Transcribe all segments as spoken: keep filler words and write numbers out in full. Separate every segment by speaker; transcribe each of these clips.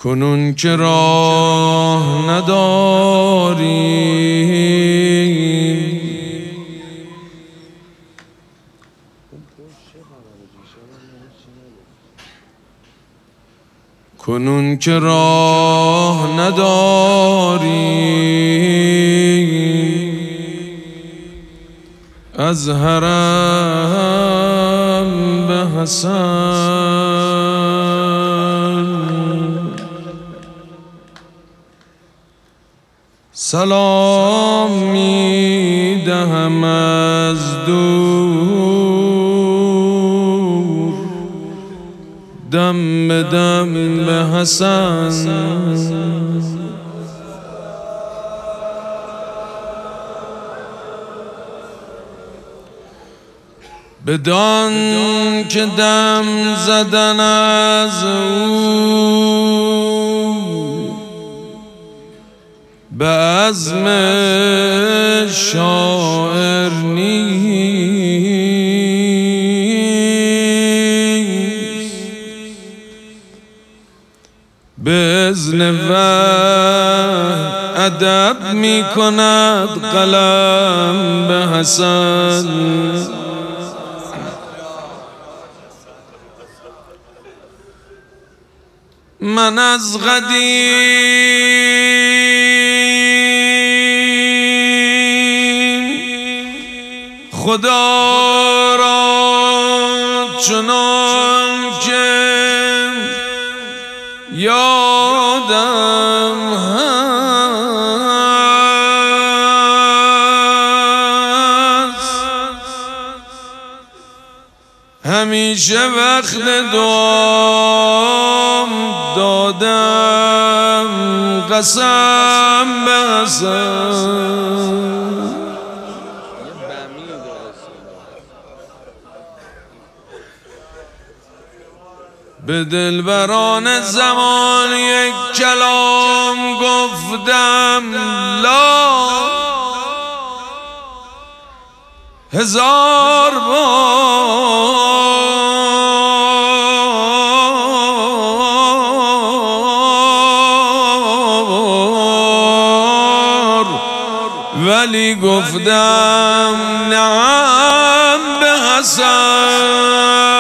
Speaker 1: کنون که راه نداری کنون که راه نداری از حرم به حسن سلام می دهم از دور دم به دم به حسن بدان که دم زدن از او به عزم شاعر نیست به اذن وحی ادب می کند قلم به حسن من از قدیم خدا را چنان که یادم هست همیشه وقت دعام دادم قسم به حسن به دلبران زمان یک کلام گفتم لا هزار بار ولی گفتم نعم به حسن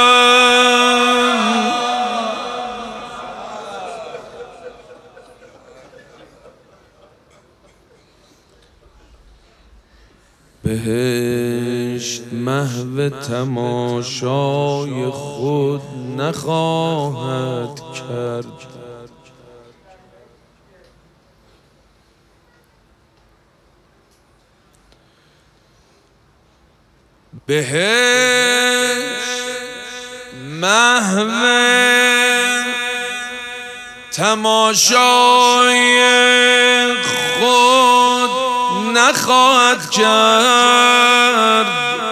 Speaker 1: بهشت محو تماشای خود نخواهد کرد بهشت محو تماشای خود نخواهد کرد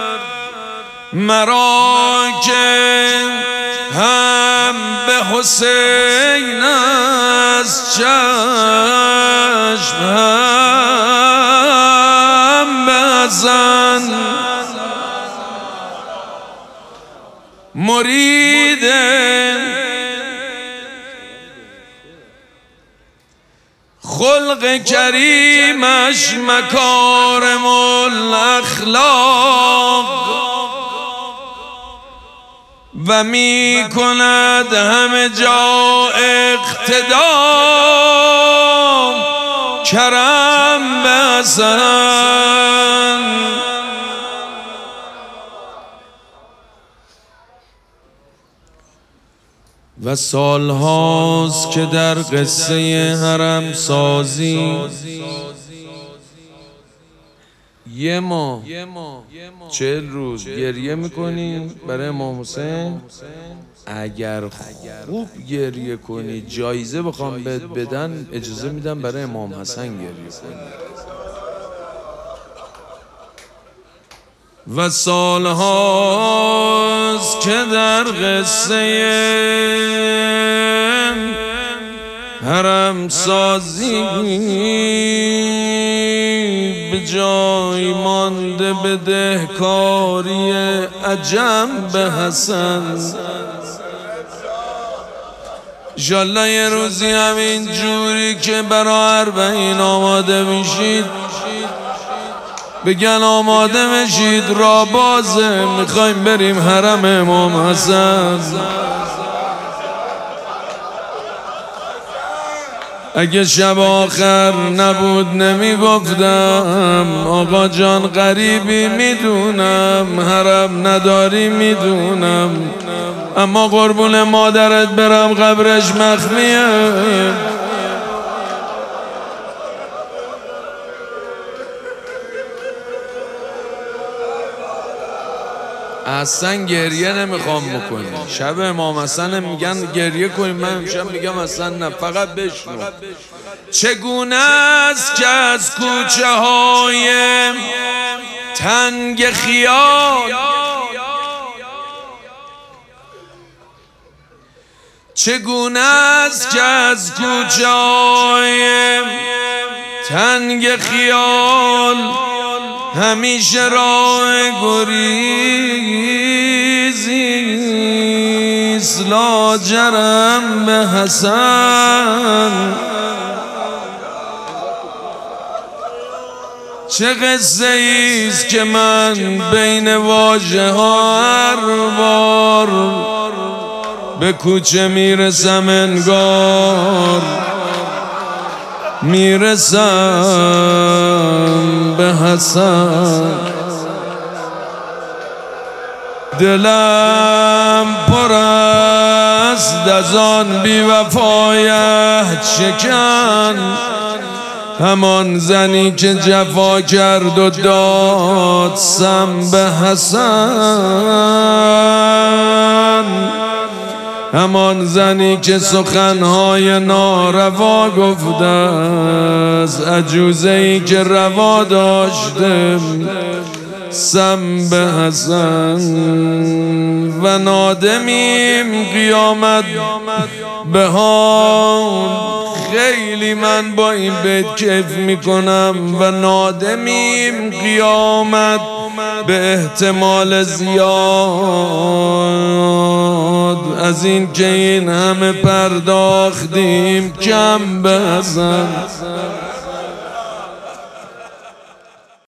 Speaker 1: مرا که هم به حسین از چشم هم بزن مرید خلق کریمش مکارم الاخلاق و می کند همه جا اقتدا کرم به حسن و سال هاست که در قصه حرم سازی یه ماه چهل روز گریه میکنی برای امام حسین. اگر خوب گریه کنی جایزه بخوام بهت بدن اجازه میدم برای امام حسن گریه کنی. و سال هاست که در قصه حرم سازی به جای مانده به دهکاری عجم به حسن انشالله یه روزی همین جوری که برای اربعین آماده میشید بگن آماده میشید را بازه، میخوایم بریم حرم امام حسن. اگه شب آخر نبود نمیگفتم آقا جان غریبی میدونم، حرم نداری میدونم، اما قربون مادرت برم قبرش مخفیه. اصلا گریه نمیخوام بکنی. شب امام حسن میگن گریه کنیم، من امشب میگم اصلا نه، فقط بشنو. چگونه است که از کوچه های تنگ خیال، چگونه است که از کوچه های تنگ خیال همیشه راه گریزی لاجرم به حسن. چه قصه ایست که من بین واژه ها هر بار به کوچه میرسم انگار میرسم به حسن. دلم پر است از آن بی وفایت شکن، همان زنی که جفا کرد و داد سم به حسن، همان زنی که سخنهای ناروا گفته است، عجوزه‌ای که روا داشته سم به حسن. و نادمیم قیامت به حال، خیلی من با این بیت کیف میکنم. و نادمیم قیامت به احتمال زیاد از این که این همه پرداختیم کم به حسن.